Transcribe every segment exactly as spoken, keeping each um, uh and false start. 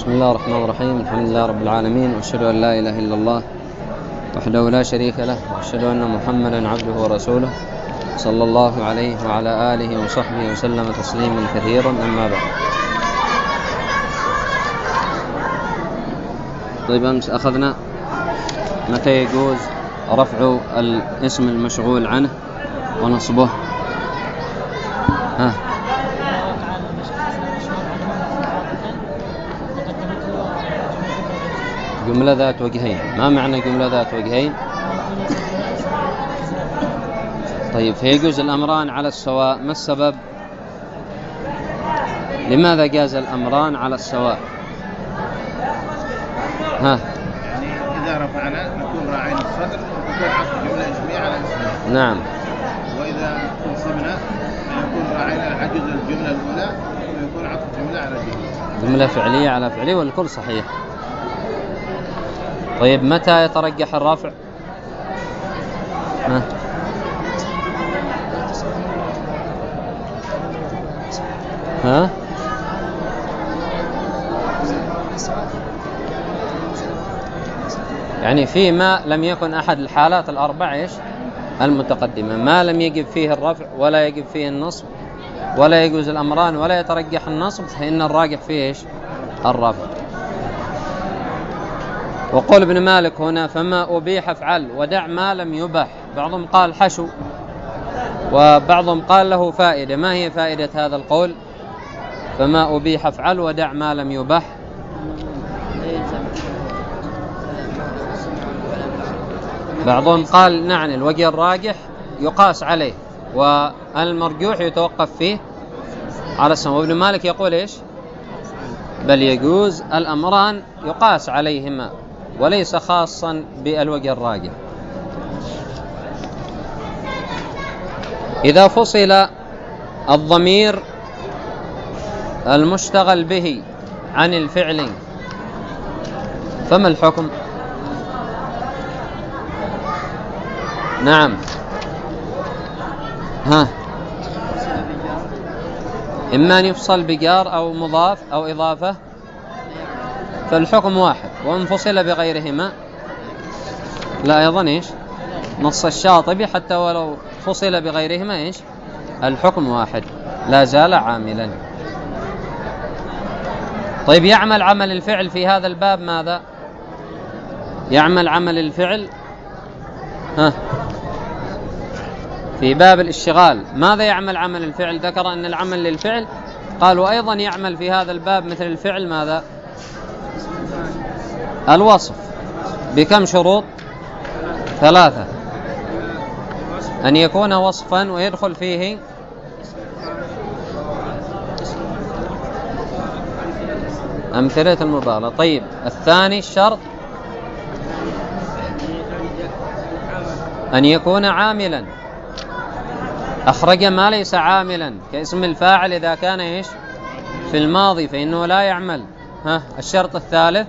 بسم الله الرحمن الرحيم. الحمد لله رب العالمين، وأشهد أن لا إله إلا الله وحده لا شريك له، وأشهد أن محمدا عبده ورسوله صلى الله عليه وعلى آله وصحبه وسلم تسليما كثيرا. أما بعد، طيب أمس أخذنا متى يجوز رفع الاسم المشغول عنه ونصبه. ها جملة ذات وجهين. ما معنى جملة ذات وجهين؟ طيب، فيجوز الأمران على السواء. ما السبب؟ لماذا جاز الأمران على السواء؟ ها يعني إذا رفعنا نكون راعين الصدر ونكون عطف جملة اسمية على اسمية. نعم. وإذا نصبنا نكون راعين العجز الجملة الأولى ويكون عطف جملة على جملة جملة فعلية على فعلية، والكل صحيح. طيب، متى يترجح الرفع؟ ها ها يعني فيما لم يكن أحد الحالات الأربع إيش المتقدمة، ما لم يجب فيه الرفع ولا يجب فيه النصب ولا يجوز الأمران ولا يترجح النصب، فإن الراجح فيه إيش الرفع. وقول ابن مالك هنا: فما أبيح افعل ودع ما لم يبح. بعضهم قال حشو وبعضهم قال له فائدة. ما هي فائدة هذا القول؟ فما أبيح افعل ودع ما لم يبح. بعضهم قال نعم، الوجه الراجح يقاس عليه والمرجوح يتوقف فيه على السمع. وابن مالك يقول إيش؟ بل يجوز الأمران يقاس عليهما وليس خاصا بالوجه الراجح. إذا فصل الضمير المشتغل به عن الفعل فما الحكم؟ نعم. ها إما أن يفصل بجار أو مضاف أو إضافة فالحكم واحد، وانفصل بغيرهما لا أيضا إيش نص الشاطبي حتى ولو فصل بغيرهما إيش الحكم واحد، لا زال عاملا. طيب، يعمل عمل الفعل في هذا الباب ماذا؟ يعمل عمل الفعل ها في باب الاشتغال ماذا يعمل عمل الفعل؟ ذكر أن العمل للفعل، قال وأيضا يعمل في هذا الباب مثل الفعل ماذا؟ الوصف. بكم شروط؟ ثلاثة: أن يكون وصفا ويدخل فيه أمثلة المبالغة. طيب، الثاني الشرط أن يكون عاملا، أخرج ما ليس عاملا كاسم الفاعل إذا كان إيش في الماضي فإنه لا يعمل. ها الشرط الثالث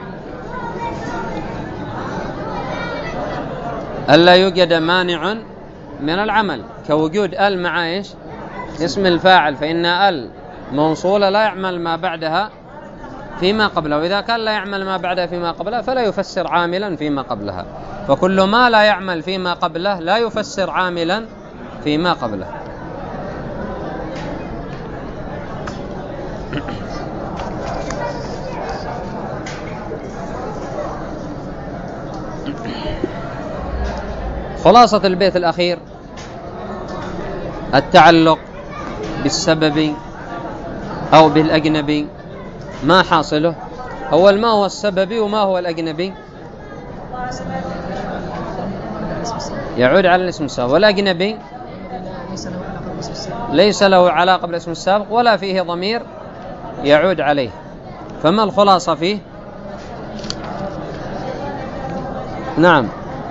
ألا يوجد مانع من العمل كوجود ال مع إيش اسم الفاعل، فإن ال موصولة لا يعمل ما بعدها فيما قبله، وإذا كان لا يعمل ما بعدها فيما قبلها فلا يفسر عاملا فيما قبلها، فكل ما لا يعمل فيما قبله لا يفسر عاملا فيما قبله. خلاصة البيت الأخير: التعلق بالسبب أو بالأجنبي ما حاصله؟ أول، ما هو السببي وما هو الأجنبي؟ يعود على الاسم السابق، والأجنبي ليس له علاقة بالاسم السابق ولا فيه ضمير يعود عليه. فما الخلاصة فيه؟ نعم،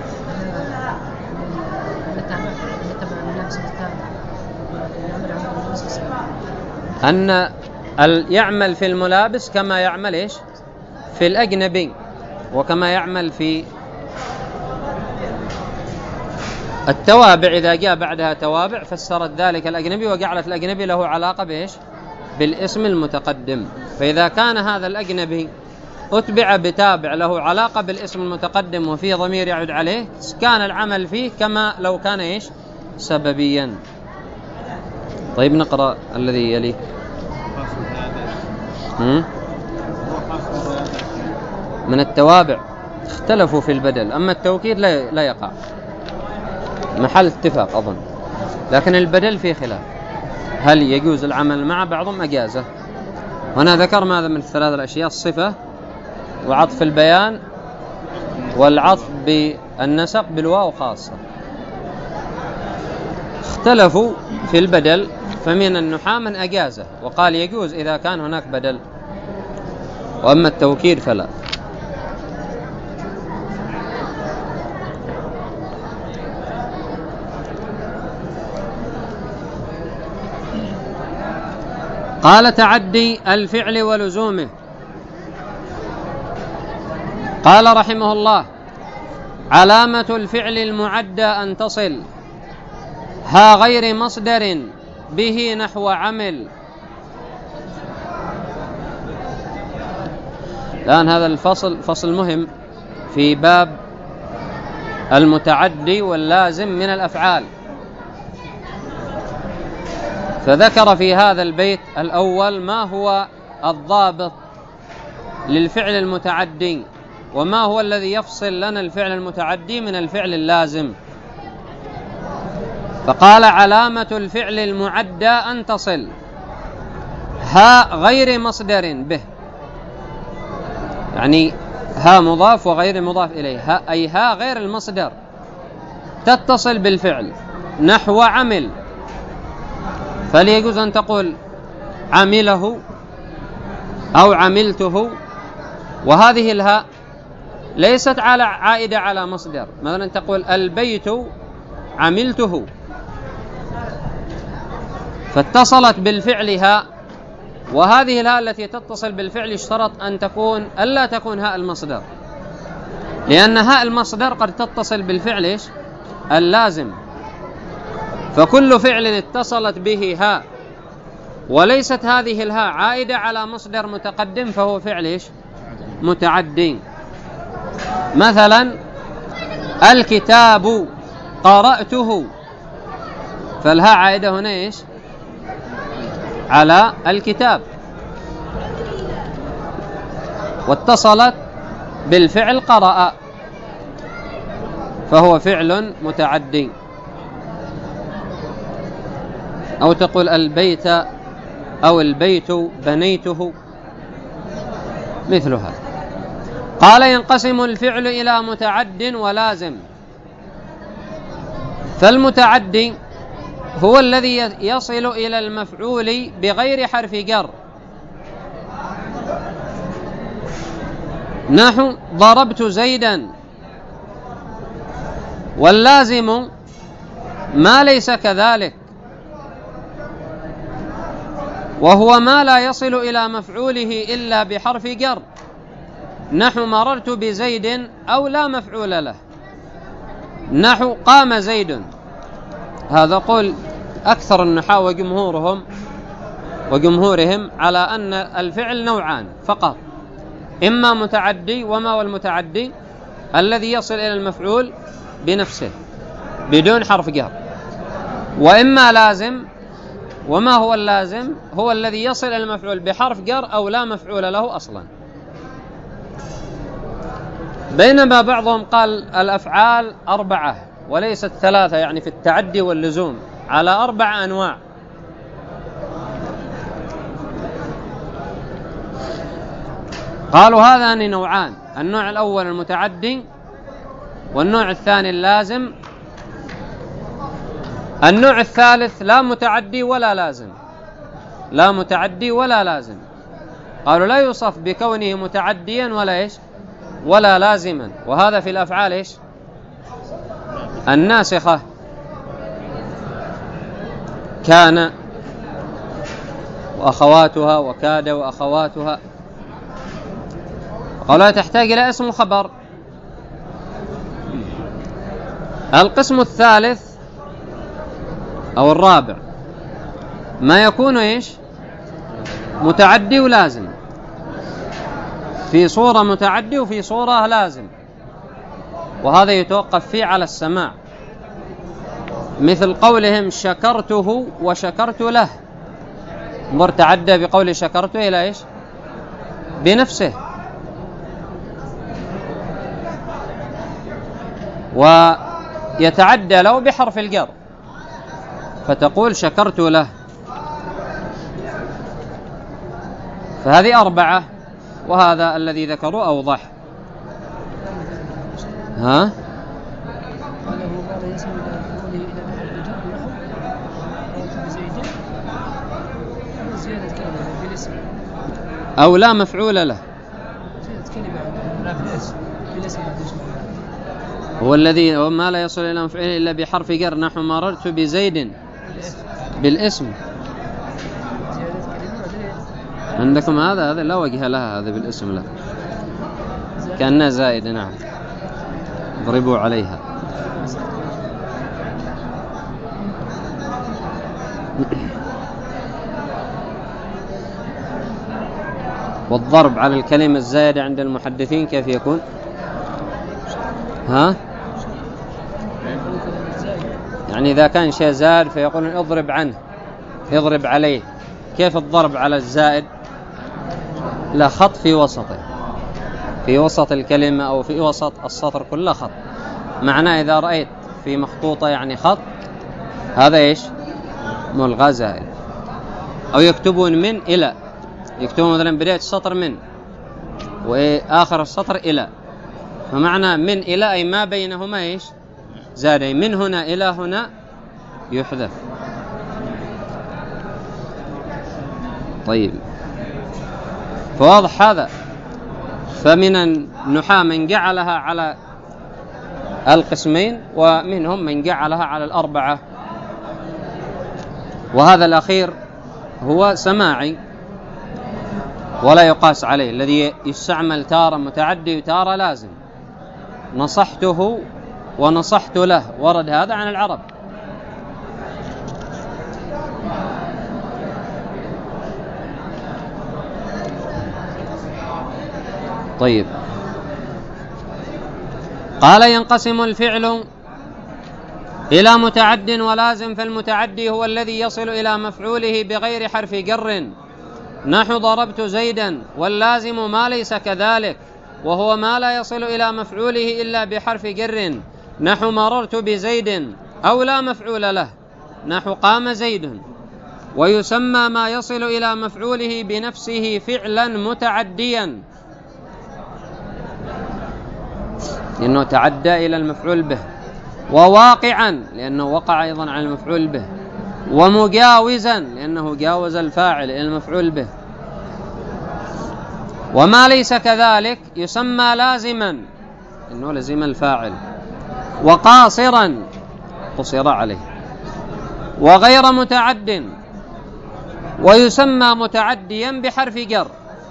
أن يعمل في الملابس كما يعمل إيش في الأجنبي، وكما يعمل في التوابع إذا جاء بعدها توابع فسرت ذلك الأجنبي وجعلت الأجنبي له علاقة بإيش بالاسم المتقدم. فإذا كان هذا الأجنبي أتبع بتابع له علاقة بالاسم المتقدم وفيه ضمير يعود عليه، كان العمل فيه كما لو كان إيش سببيا. طيب نقرأ الذي يليه. من التوابع اختلفوا في البدل، أما التوكيد لا لا يقع، محل اتفاق أظن، لكن البدل فيه خلاف، هل يجوز العمل مع بعضهم أجازة؟ هنا ذكر ماذا من الثلاث الأشياء؟ الصفة وعطف البيان والعطف بالنسق بالواو خاصة. اختلفوا في البدل، فمن النحاة من أجازة وقال يجوز إذا كان هناك بدل، وأما التوكيد فلا. قال تعدي الفعل ولزومه. قال رحمه الله: علامة الفعل المعدى أن تصل ها غير مصدر به نحو عمل. الآن هذا الفصل فصل مهم في باب المتعدي واللازم من الأفعال، فذكر في هذا البيت الأول ما هو الضابط للفعل المتعدي، وما هو الذي يفصل لنا الفعل المتعدي من الفعل اللازم. فقال: علامة الفعل المعدى أن تصل ها غير مصدر به، يعني ها مضاف وغير مضاف إليه، ها أي ها غير المصدر تتصل بالفعل نحو عمل، فليجوز أن تقول عمله أو عملته، وهذه الهاء ليست على عائدة على مصدر، مثلا تقول البيت عملته، فاتصلت بالفعل هاء، وهذه الهاء التي تتصل بالفعل اشترط أن تكون ألا تكون هاء المصدر، لأن هاء المصدر قد تتصل بالفعل إيش اللازم، فكل فعل اتصلت به هاء وليست هذه الهاء عائدة على مصدر متقدم فهو فعل إيش متعدي. مثلا الكتاب قرأته، فالهاء عائدة هنا إيش على الكتاب، واتصلت بالفعل قرأ فهو فعل متعدي. أو تقول البيت أو البيت بنيته، مثل هذا. قال: ينقسم الفعل إلى متعد ولازم. فالمتعدي هو الذي يصل إلى المفعول بغير حرف جر، نحو ضربت زيدا. واللازم ما ليس كذلك، وهو ما لا يصل إلى مفعوله إلا بحرف جر، نحو مررت بزيد، أو لا مفعول له، نحو قام زيد. هذا قول أكثر النحاة وجمهورهم وجمهورهم على أن الفعل نوعان فقط، إما متعدي، وما هو المتعدي؟ الذي يصل إلى المفعول بنفسه بدون حرف جر، وإما لازم، وما هو اللازم؟ هو الذي يصل إلى المفعول بحرف جر أو لا مفعول له أصلا. بينما بعضهم قال الأفعال أربعة وليست ثلاثة، يعني في التعدي واللزوم على أربع أنواع. قالوا هذان نوعان: النوع الأول المتعدي، والنوع الثاني اللازم. النوع الثالث لا متعدي ولا لازم، لا متعدي ولا لازم. قالوا لا يوصف بكونه متعديا ولا إيش ولا لازما، وهذا في الأفعال إيش الناسخة، كان وأخواتها وكاد وأخواتها. قالوا تحتاج إلى اسم وخبر. القسم الثالث أو الرابع ما يكون إيش متعدي ولازم. في صورة متعدي وفي صورة لازم، وهذا يتوقف فيه على السماع، مثل قولهم شكرته وشكرت له، مر تعدى بقول شكرته إلى إيش؟ بنفسه. ويتعدى له بحرف الجر، فتقول شكرت له. فهذه أربعة، وهذا الذي ذكروا أوضح. ها؟ أو لا مفعول له، هو الذي وما لا يصل إلى مفعول إلا بحرف جر، نحو مررت بزيد بالاسم. عندكم هذا هذا لا وجه لها، هذا بالاسم له كأنها زائدة. نعم، ضربوا عليها. والضرب على الكلمة الزائدة عند المحدثين كيف يكون؟ ها؟ يعني إذا كان شيء زائد فيقولون اضرب عنه، اضرب عليه. كيف الضرب على الزائد؟ لا، خط في وسطه، في وسط الكلمة أو في وسط السطر كله خط. معناه إذا رأيت في مخطوطة يعني خط، هذا إيش؟ ملغى زائد. أو يكتبون من إلى، يكتبون مثلا بداية السطر من وآخر السطر إلى، فمعنى من إلى أي ما بينهما إيش؟ زائد، أي من هنا إلى هنا يحذف. طيب، فواضح هذا. فمن النحاة من جعلها على القسمين، ومنهم من جعلها على الأربعة، وهذا الأخير هو سماعي ولا يقاس عليه، الذي يستعمل تارة متعدي وتارة لازم. نصحته ونصحت له، ورد هذا عن العرب. طيب، قال ينقسم الفعل إلى متعد ولازم، فالمتعدي هو الذي يصل إلى مفعوله بغير حرف جر، نحو ضربت زيدا، واللازم ما ليس كذلك، وهو ما لا يصل إلى مفعوله إلا بحرف جر، نحو مررت بزيد، أو لا مفعول له، نحو قام زيد. ويسمى ما يصل إلى مفعوله بنفسه فعلا متعديا، لأنه تعدى إلى المفعول به، وواقعا لأنه وقع أيضا على المفعول به، ومجاوزا لأنه جاوز الفاعل إلى المفعول به. وما ليس كذلك يسمى لازما، إنه لزم الفاعل، وقاصرا قصر عليه، وغير متعد، ويسمى متعديا بحرف جر.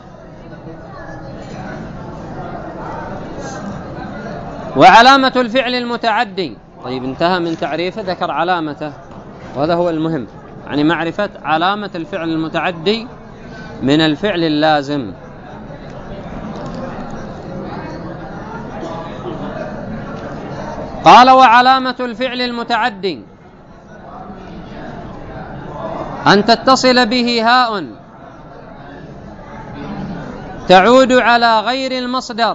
وعلامة الفعل المتعدي، طيب انتهى من تعريفه، ذكر علامته، وهذا هو المهم، يعني معرفة علامة الفعل المتعدي من الفعل اللازم. قال وعلامة الفعل المتعدي أن تتصل به هاء تعود على غير المصدر،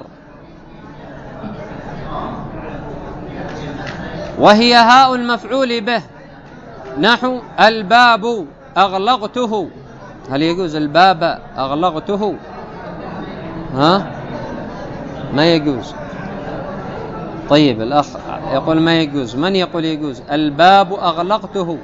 وهي هاء المفعول به، نحو الباب أغلقته. هل يجوز الباب أغلقته؟ ها؟ ما يجوز. طيب، الأخ يقول ما يجوز، من يقول يجوز؟ الباب أغلقته،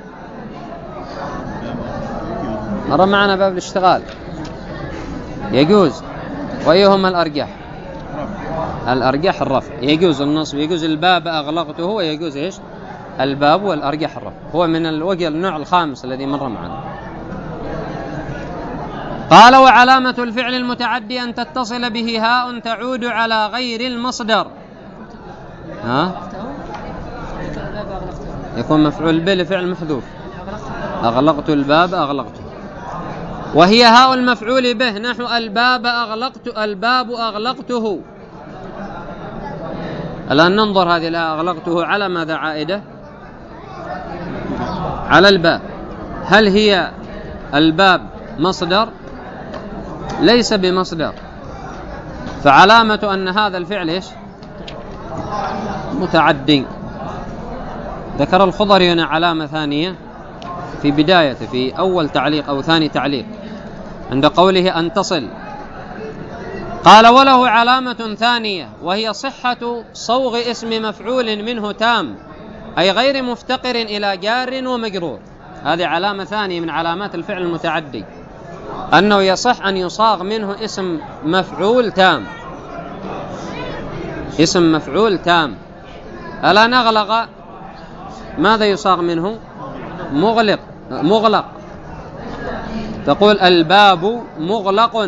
مر معنا باب الاشتغال، يجوز. وأيهما الأرجح؟ الأرجح الرفع، يجوز النصب، يجوز الباب أغلقته، ويجوز إيش؟ الباب، والأرجح الرفع. هو من الوجه النوع الخامس الذي مر معنا. قال وعلامة الفعل المتعدي أن تتصل به هاء تعود على غير المصدر. ها؟ يكون مفعول به لفعل محذوف، أغلقت الباب أغلقته. وهي هاء المفعول به، نحو الباب أغلقت، الباب أغلقته. الآن ننظر هذه الآية أغلقته على ماذا عائدة؟ على الباب. هل هي الباب مصدر؟ ليس بمصدر، فعلامة أن هذا الفعل إيش؟ متعدي. ذكر الخضري هنا علامة ثانية في بدايته، في أول تعليق أو ثاني تعليق، عند قوله أن تصل، قال وله علامة ثانية وهي صحة صوغ اسم مفعول منه تام، أي غير مفتقر إلى جار ومجرور. هذه علامة ثانية من علامات الفعل المتعدي، أنه يصح أن يصاغ منه اسم مفعول تام، اسم مفعول تام. ألا نغلق، ماذا يصاغ منه؟ مغلق، مغلق. تقول الباب مغلق.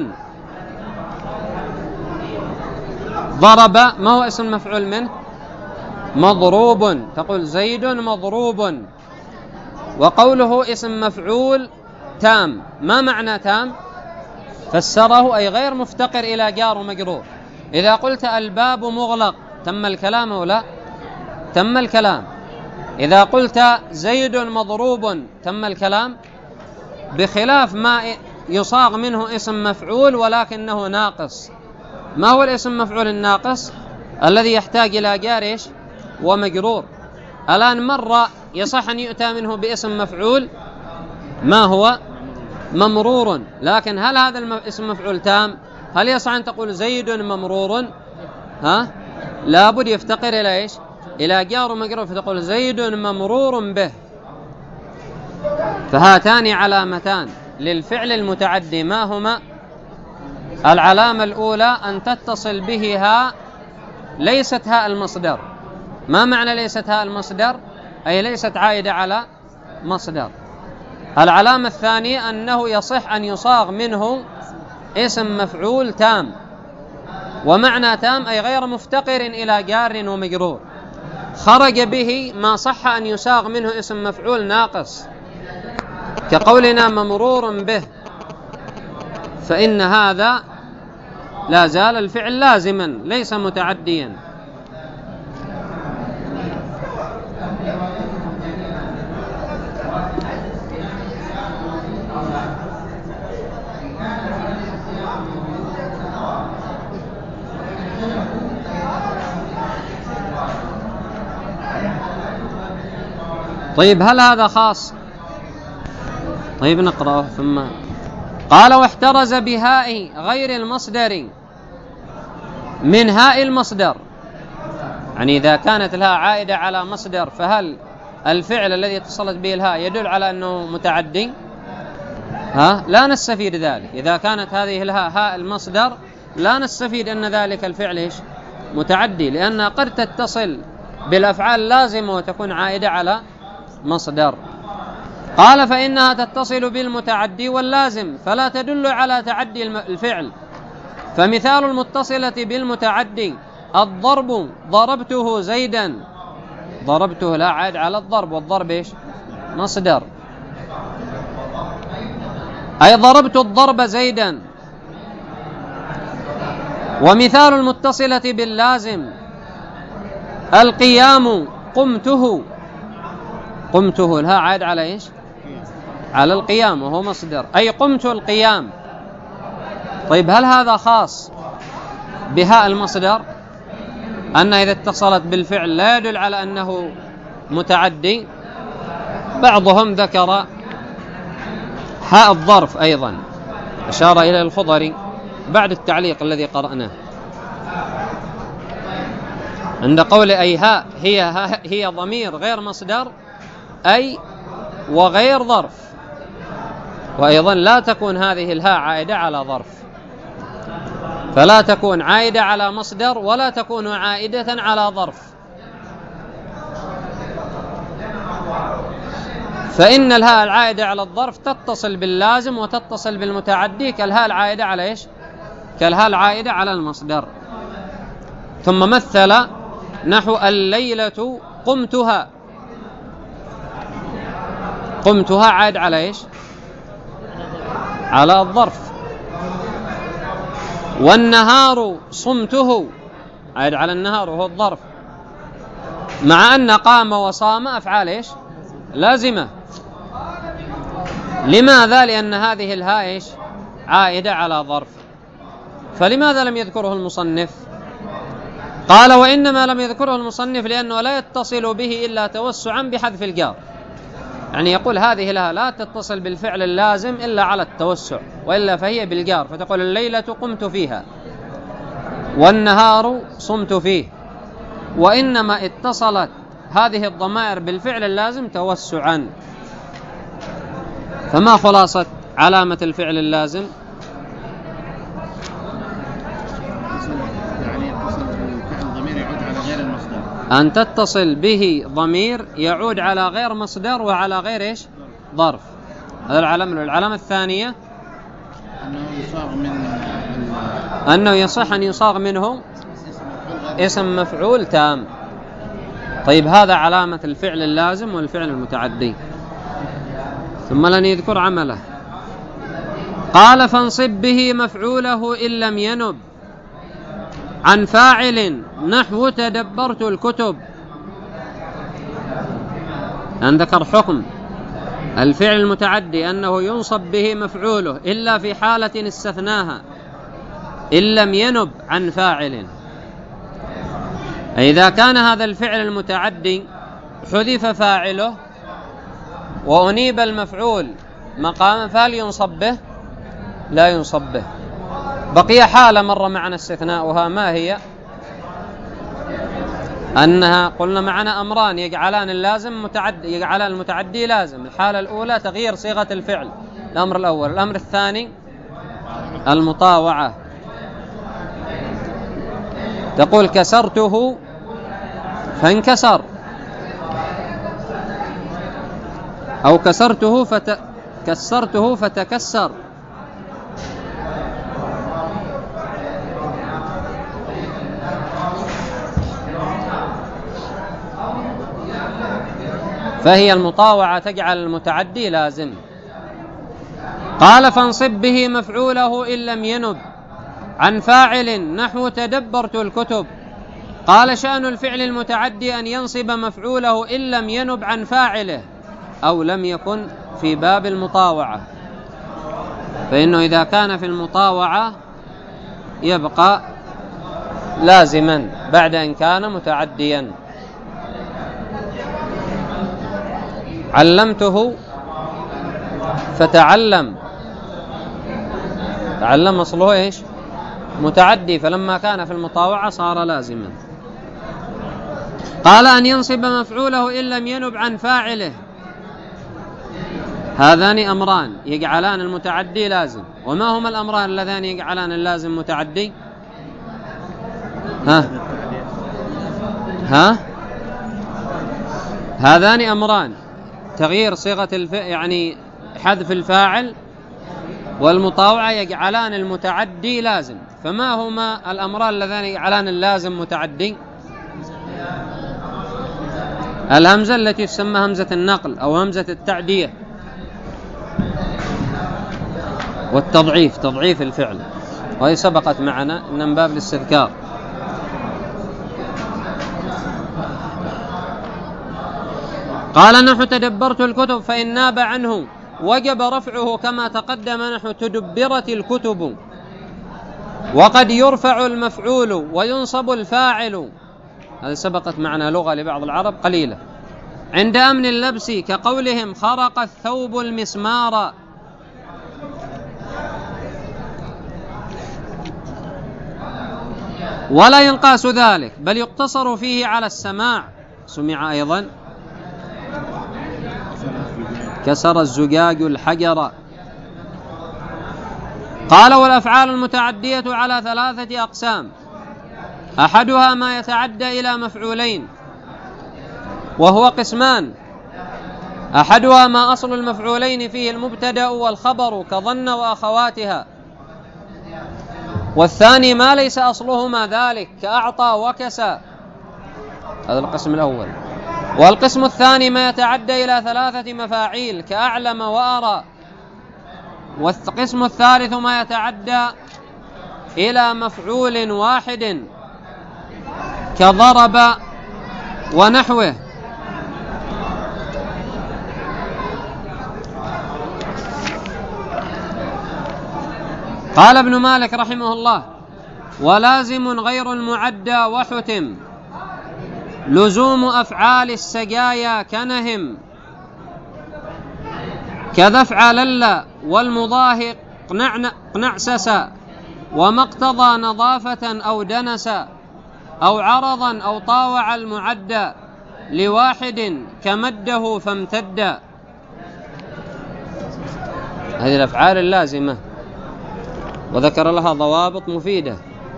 ضرب، ما هو اسم مفعول منه؟ مضروب. تقول زيد مضروب. وقوله اسم مفعول تام، ما معنى تام؟ فسره أي غير مفتقر إلى جار ومجرور. إذا قلت الباب مغلق تم الكلام أو لا؟ تم الكلام. إذا قلت زيد مضروب تم الكلام، بخلاف ما يصاغ منه اسم مفعول ولكنه ناقص. ما هو الاسم مفعول الناقص؟ الذي يحتاج إلى جار ومجرور. الآن مرة يصح أن يؤتى منه باسم مفعول ما هو ممرور، لكن هل هذا الاسم مفعول تام؟ هل يصح أن تقول زيد ممرور؟ ها؟ لابد يفتقر إلى إيش؟ إلى جار ومجرور، فتقول زيد ممرور به. فهاتان علامتان للفعل المتعدي، ما هما؟ العلامة الأولى أن تتصل به هاء ليست هاء المصدر. ما معنى ليست هاء المصدر؟ أي ليست عائدة على مصدر. العلامة الثانية أنه يصح أن يصاغ منه اسم مفعول تام، ومعنى تام أي غير مفتقر إلى جار ومجرور. خرج به ما صح أن يصاغ منه اسم مفعول ناقص، كقولنا ممرور به، فإن هذا لا زال الفعل لازما ليس متعديا. طيب هل هذا خاص؟ طيب نقرأه ثم قال واحترز بهاء غير المصدر من هاء المصدر. يعني إذا كانت الهاء عائدة على مصدر، فهل الفعل الذي اتصلت به الهاء يدل على أنه متعدي؟ ها؟ لا نستفيد ذلك. إذا كانت هذه الهاء هاء المصدر لا نستفيد أن ذلك الفعل إيش؟ متعدي، لأنها قد تتصل بالأفعال اللازمة وتكون عائدة على مصدر. قال فإنها تتصل بالمتعدي واللازم فلا تدل على تعدي الفعل. فمثال المتصلة بالمتعدي الضرب، ضربته زيدا. ضربته لا عائد على الضرب، والضرب إيش؟ مصدر. أي ضربت الضرب زيدا. ومثال المتصلة باللازم القيام، قمته. قمته الها عائد على إيش؟ على القيام وهو مصدر، أي قمت القيام. طيب هل هذا خاص بهاء المصدر، أن إذا اتصلت بالفعل لا يدل على أنه متعدي؟ بعضهم ذكر هاء الظرف أيضا، أشار إلى الخضري بعد التعليق الذي قرأناه، عند قول أي هاء هي, هي ضمير غير مصدر، أي وغير ظرف. وأيضا لا تكون هذه الهاء عائدة على ظرف، فلا تكون عائدة على مصدر ولا تكون عائدة على ظرف. فإن الهاء العائدة على الظرف تتصل باللازم وتتصل بالمتعدي كالهاء العائدة على إيش؟ كالهاء العائدة على المصدر. ثم مثل نحو الليلة قمتها. قمتها عائد على إيش؟ على الظرف. والنهار صمته عائد على النهار وهو الظرف، مع أن قام وصام أفعال إيش؟ لازمة. لماذا؟ لأن هذه الهاء إيش؟ عائدة على ظرف. فلماذا لم يذكره المصنف؟ قال وإنما لم يذكره المصنف لأنه لا يتصل به إلا توسعا بحذف الجار. يعني يقول هذه لها لا تتصل بالفعل اللازم إلا على التوسع، وإلا فهي بالجار، فتقول الليلة قمت فيها والنهار صمت فيه. وإنما اتصلت هذه الضمائر بالفعل اللازم توسعا. فما خلاصة علامة الفعل اللازم؟ يعني يتصل بالفعل ضمير يعود على غير المصدر، أن تتصل به ضمير يعود على غير مصدر وعلى غير إيش؟ ظرف. هذا العلامة. العلامة الثانية أنه يصاغ من أنه يصح أن يصاغ منه اسم مفعول تام. طيب هذا علامة الفعل اللازم والفعل المتعدي. ثم لن يذكر عمله. قال فانصب به مفعوله إن لم ينب عن فاعل نحو تدبرت الكتب. أن ذكر حكم الفعل المتعدي أنه ينصب به مفعوله إلا في حالة استثناها، إن لم ينب عن فاعل. إذا كان هذا الفعل المتعدي حذف فاعله وأنيب المفعول مقاما فهل ينصب به؟ لا ينصب به. بقي حالة مر معنا استثناؤها، ما هي؟ أنها قلنا معنا أمران يجعلان اللازم متعدي، يجعلان المتعدي لازم. الحالة الأولى تغيير صيغة الفعل، الأمر الأول. الأمر الثاني المطاوعة. تقول كسرته فانكسر، أو كسرته فت... كسرته فتكسر. فهي المطاوعة تجعل المتعدي لازم. قال فانصب به مفعوله إن لم ينب عن فاعل نحو تدبرت الكتب. قال شأن الفعل المتعدي أن ينصب مفعوله إن لم ينب عن فاعله أو لم يكن في باب المطاوعة. فإنه إذا كان في المطاوعة يبقى لازما بعد أن كان متعديا. علمته فتعلم، تعلم أصله إيش؟ متعدي، فلما كان في المطاوعة صار لازما. قال أن ينصب مفعوله إن لم ينب عن فاعله. هذان أمران يجعلان المتعدي لازم. وما هما الأمران اللذان يجعلان اللازم متعدي؟ ها ها هذان أمران: تغيير صيغة الفعل يعني حذف الفاعل، والمطاوعة يجعلان المتعدي لازم. فما هما الأمران اللذان يجعلان اللازم متعدي؟ الهمزة التي تسمى همزة النقل أو همزة التعدية، والتضعيف، تضعيف الفعل، وهي سبقت معنا إن من باب الاستذكار. قال نحو تدبرت الكتب فإن ناب عنه وجب رفعه كما تقدم نحو تدبرت الكتب. وقد يرفع المفعول وينصب الفاعل، هذا سبقت معنا لغة لبعض العرب قليلة، عند أمن اللبس كقولهم خرق الثوب المسمار. ولا ينقاس ذلك بل يقتصر فيه على السماع. سمع أيضا كسر الزجاج الحجر. قال والأفعال المتعدية على ثلاثة أقسام: أحدها ما يتعدى إلى مفعولين وهو قسمان: أحدها ما أصل المفعولين فيه المبتدأ والخبر كظن وأخواتها، والثاني ما ليس أصلهما ذلك كأعطى وكسى. هذا القسم الأول. والقسم الثاني ما يتعدى إلى ثلاثة مفاعيل كأعلم وأرى. والقسم الثالث ما يتعدى إلى مفعول واحد كضرب ونحوه. قال ابن مالك رحمه الله: ولازم غير المعدى وحتم لزوم أفعال السجايا كنهم كذا افعلل والمضاهق قنعسسا وما اقتضى نظافة أو دنسا أو عرضا أو طاوع المعدى لواحد كمده فامتد. هذه الأفعال اللازمة وذكر لها ضوابط مفيدة.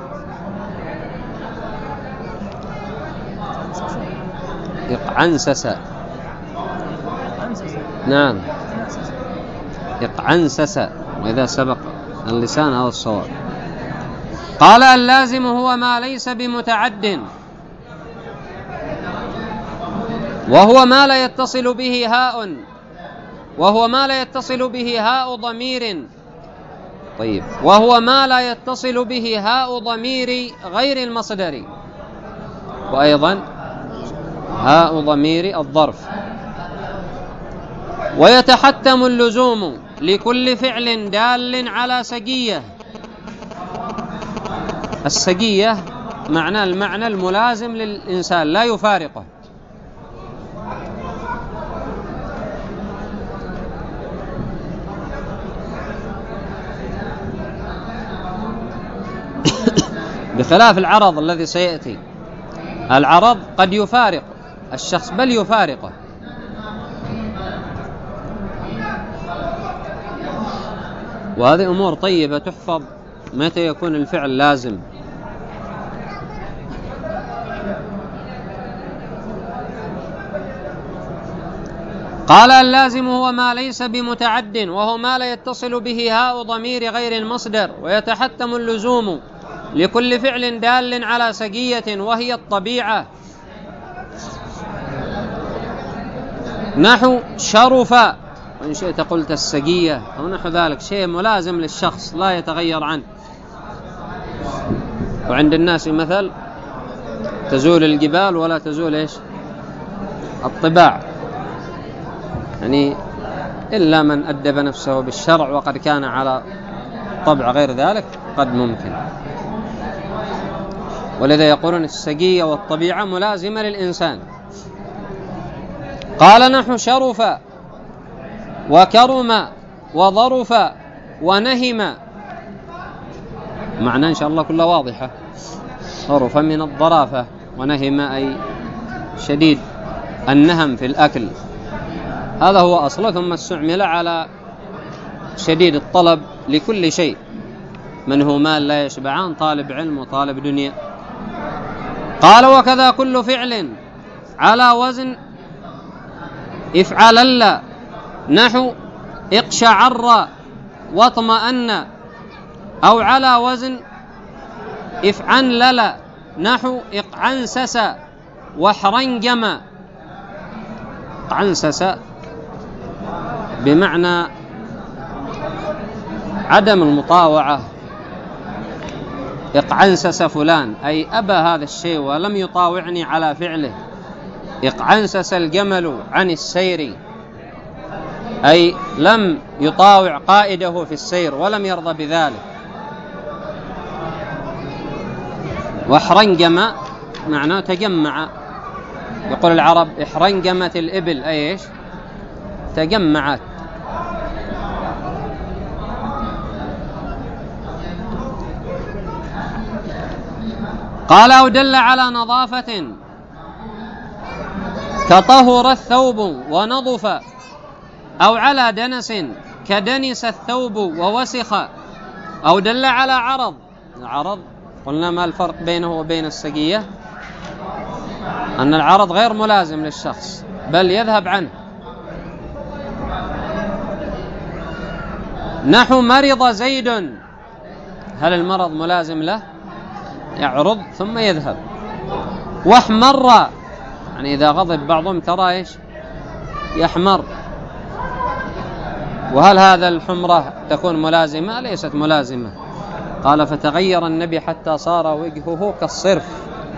يقعنسس، نعم يقعنسس، وإذا سبق اللسان هذا الصواب. قال: اللازم هو ما ليس بمتعد وهو ما لا يتصل به هاء وهو ما لا يتصل به هاء ضمير طيب وهو ما لا يتصل به هاء ضمير غير المصدر، وأيضا هاء ضمير الظرف. ويتحتم اللزوم لكل فعل دال على سجية. السجية معنى المعنى الملازم للإنسان لا يفارقه. بخلاف العرض الذي سيأتي. العرض قد يفارق الشخص بل يفارقه. وهذه أمور طيبة تحفظ متى يكون الفعل لازم. قال: اللازم هو ما ليس بمتعد وهو ما لا يتصل به هاء ضمير غير المصدر. ويتحتم اللزوم لكل فعل دال على سجية وهي الطبيعة، نحو شرف، وإن شئت قلت السجية أو نحو ذلك، شيء ملازم للشخص لا يتغير عنه. وعند الناس مثل: تزول الجبال ولا تزول إيش؟ الطباع، يعني إلا من أدب نفسه بالشرع وقد كان على طبع غير ذلك قد ممكن. ولذا يقولون السجية والطبيعة ملازمة للإنسان. قال: نحو شرف وكرم وظرف ونهم. معنى إن شاء الله كلها واضحة. ظرف من الظرافة، ونهم أي شديد النهم في الأكل، هذا هو أصله، ثم استعمل على شديد الطلب لكل شيء، من هو مال لا يشبعان، طالب علم وطالب دنيا. قال: وكذا كل فعل على وزن افعلل، نحو اقشعر واطمأن، أو على وزن افعنلل، نحو اقعنسس واحرنجم. اقعنسس بمعنى عدم المطاوعة. اقعنسس فلان أي أبى هذا الشيء ولم يطاوعني على فعله. اقعنسس الجمل عن السير أي لم يطاوع قائده في السير ولم يرضى بذلك. واحرنجم معناه تجمع. يقول العرب: احرنجمت الإبل، أي إيش؟ تجمعت. قال: أو دل على نظافة كطهر الثوب ونظف، أو على دنس كدنس الثوب ووسخ، أو دل على عرض. العرض قلنا ما الفرق بينه وبين السجية؟ أن العرض غير ملازم للشخص بل يذهب عنه. نحو مرض زيد، هل المرض ملازم له؟ يعرض ثم يذهب. واحمر، يعني إذا غضب بعضهم ترى إيش؟ يحمر. وهل هذا الحمرة تكون ملازمة؟ ليست ملازمة. قال فتغير النبي حتى صار وجهه كالصرف.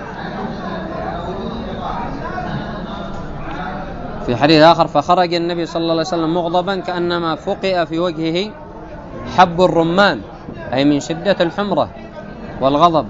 في حديث آخر فخرج النبي صلى الله عليه وسلم مغضبا كأنما فقئ في وجهه حب الرمان، أي من شدة الحمرة والغضب.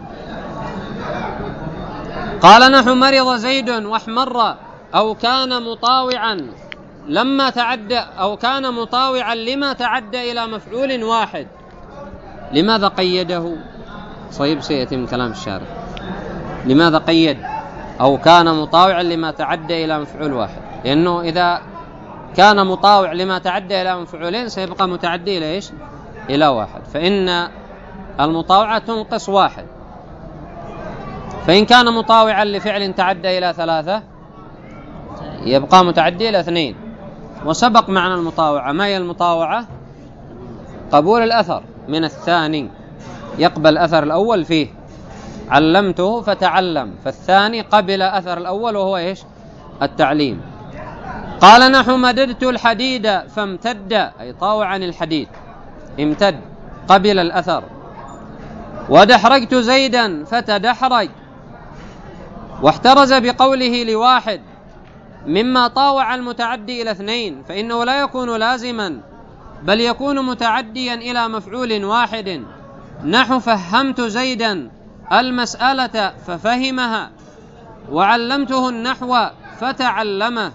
قال نحو مرض زيد واحمر أو كان مطاوعا لما تعدى أو كان مطاوعا لما تعدى إلى مفعول واحد. لماذا قيده؟ صيب سيأتي من كلام الشارع. لماذا قيد أو كان مطاوعا لما تعدى إلى مفعول واحد؟ لأنه إذا كان مطاوع لما تعدى إلى مفعولين سيبقى متعدي إلى إيش؟ إلى واحد، فإن المطاوعة تنقص واحد. فإن كان مطاوعا لفعل تعدى إلى ثلاثة يبقى متعدي إلى اثنين. وسبق معنى المطاوعة. ما هي المطاوعة؟ قبول الأثر من الثاني، يقبل أثر الأول فيه. علمته فتعلم، فالثاني قبل أثر الأول وهو إيش؟ التعليم. قال نحو مددت الحديد فامتد، أي طاوع عن الحديد، امتد، قبل الأثر. ودحرجت زيدا فتدحرج، واحترز بقوله لواحد مما طاوع المتعدي إلى اثنين، فإنه لا يكون لازما بل يكون متعديا إلى مفعول واحد. نحو فهمت زيدا المسألة ففهمها، وعلمته النحو فتعلمه.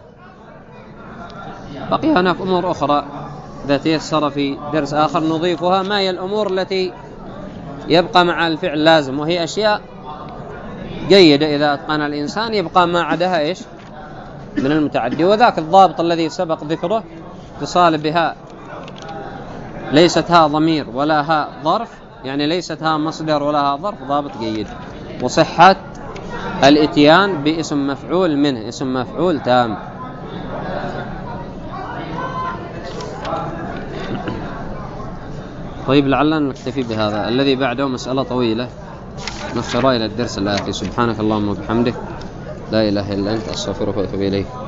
بقي هناك أمور أخرى إذا تيسر في درس آخر نضيفها. ما هي الأمور التي يبقى مع الفعل لازم؟ وهي أشياء جيدة إذا أتقن الإنسان، يبقى ما عدها إيش؟ من المتعدي. وذاك الضابط الذي سبق ذكره اتصال بها ليست ها ضمير ولا ها ظرف، يعني ليست ها مصدر ولا ها ظرف، ضابط جيد. وصحة الاتيان باسم مفعول منه، اسم مفعول تام. طيب لعلنا نكتفي بهذا. الذي بعده مسألة طويلة نخر إلى الدرس الآتي. سبحانك اللهم وبحمدك لا إله إلا أنت أستغفرك وأتوب إليك.